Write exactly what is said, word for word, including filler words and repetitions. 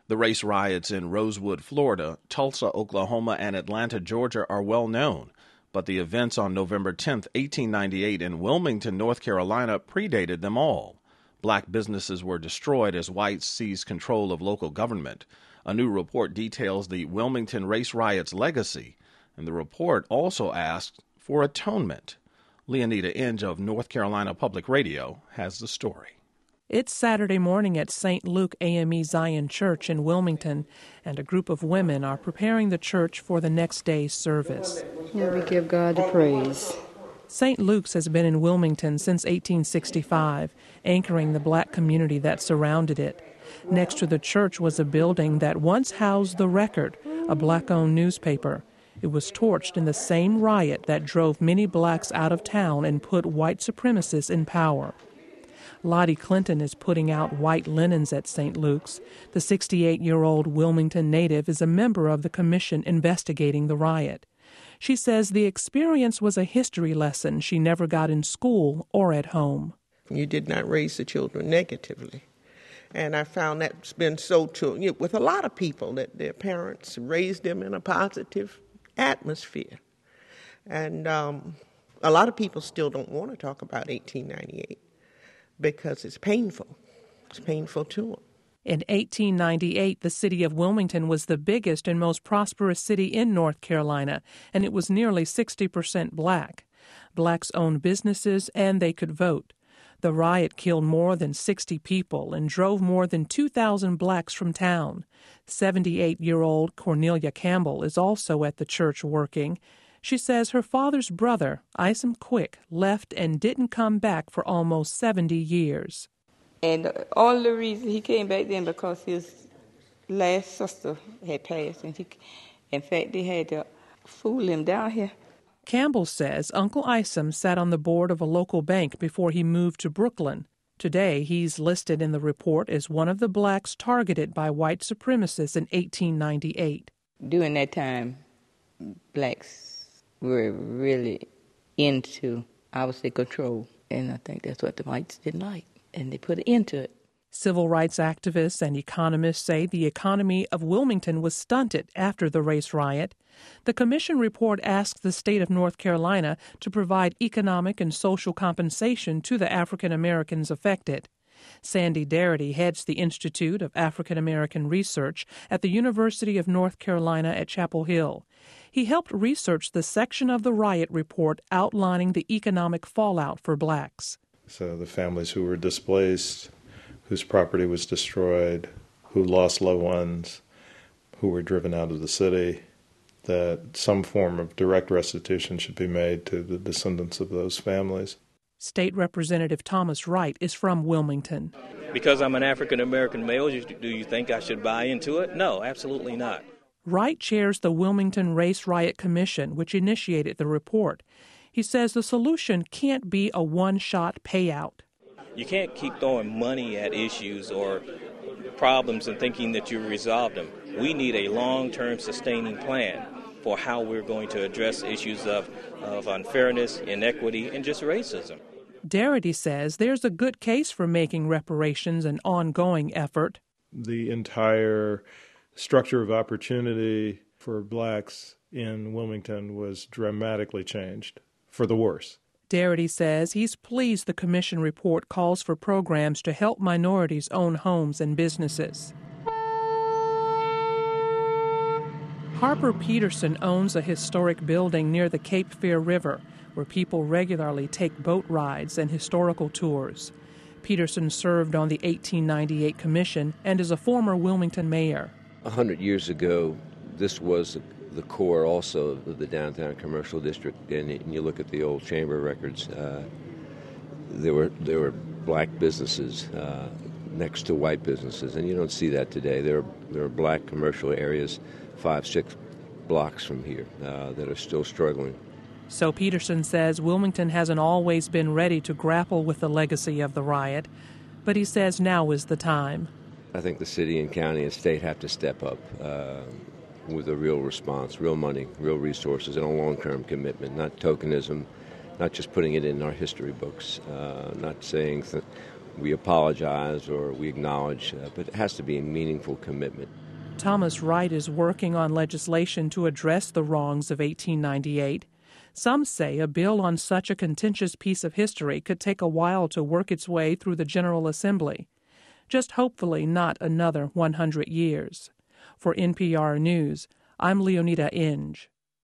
The race riots in Rosewood, Florida, Tulsa, Oklahoma, and Atlanta, Georgia are well known, but the events on November tenth, eighteen ninety-eight in Wilmington, North Carolina predated them all. Black businesses were destroyed as whites seized control of local government. A new report details the Wilmington race riots' legacy, and the report also asks for atonement. Leonida Inge of North Carolina Public Radio has the story. It's Saturday morning at Saint Luke A M E Zion Church in Wilmington, and a group of women are preparing the church for the next day's service. Yeah, we give God the praise. Saint Luke's has been in Wilmington since eighteen sixty-five, anchoring the black community that surrounded it. Next to the church was a building that once housed The Record, a black-owned newspaper. It was torched in the same riot that drove many blacks out of town and put white supremacists in power. Lottie Clinton is putting out white linens at Saint Luke's. The sixty-eight-year-old Wilmington native is a member of the commission investigating the riot. She says the experience was a history lesson she never got in school or at home. You did not raise the children negatively. And I found that's been so true you know, with a lot of people, that their parents raised them in a positive atmosphere. And um, a lot of people still don't want to talk about eighteen ninety-eight. Because it's painful. It's painful to them. In eighteen ninety-eight, the city of Wilmington was the biggest and most prosperous city in North Carolina, and it was nearly sixty percent black. Blacks owned businesses, and they could vote. The riot killed more than sixty people and drove more than two thousand blacks from town. seventy-eight-year-old Cornelia Campbell is also at the church working. She says her father's brother, Isom Quick, left and didn't come back for almost seventy years. And all the reason he came back then because his last sister had passed. And he, in fact, they had to fool him down here. Campbell says Uncle Isom sat on the board of a local bank before he moved to Brooklyn. Today, he's listed in the report as one of the blacks targeted by white supremacists in eighteen ninety-eight. During that time, blacks were really into, I would say, control. And I think that's what the whites didn't like. And they put an end to it. Civil rights activists and economists say the economy of Wilmington was stunted after the race riot. The commission report asked the state of North Carolina to provide economic and social compensation to the African Americans affected. Sandy Darity heads the Institute of African American Research at the University of North Carolina at Chapel Hill. He helped research the section of the riot report outlining the economic fallout for blacks. So the families who were displaced, whose property was destroyed, who lost loved ones, who were driven out of the city, that some form of direct restitution should be made to the descendants of those families. State Representative Thomas Wright is from Wilmington. Because I'm an African-American male, do you think I should buy into it? No, absolutely not. Wright chairs the Wilmington Race Riot Commission, which initiated the report. He says the solution can't be a one-shot payout. You can't keep throwing money at issues or problems and thinking that you resolved them. We need a long-term sustaining plan for how we're going to address issues of, of unfairness, inequity, and just racism. Darity says there's a good case for making reparations an ongoing effort. The entire structure of opportunity for blacks in Wilmington was dramatically changed for the worse. Darity says he's pleased the commission report calls for programs to help minorities own homes and businesses. Harper Peterson owns a historic building near the Cape Fear River, where people regularly take boat rides and historical tours. Peterson served on the eighteen ninety-eight commission and is a former Wilmington mayor. A hundred years ago, this was the core also of the downtown commercial district. And you look at the old chamber records, uh, there were there were black businesses uh, next to white businesses, and you don't see that today. There are, there are black commercial areas five, six blocks from here uh, that are still struggling. So Peterson says Wilmington hasn't always been ready to grapple with the legacy of the riot, but he says now is the time. I think the city and county and state have to step up uh, with a real response, real money, real resources, and a long-term commitment, not tokenism, not just putting it in our history books, uh, not saying th- we apologize or we acknowledge, uh, but it has to be a meaningful commitment. Thomas Wright is working on legislation to address the wrongs of eighteen ninety-eight. Some say a bill on such a contentious piece of history could take a while to work its way through the General Assembly. Just hopefully not another one hundred years. For N P R News, I'm Leonida Inge.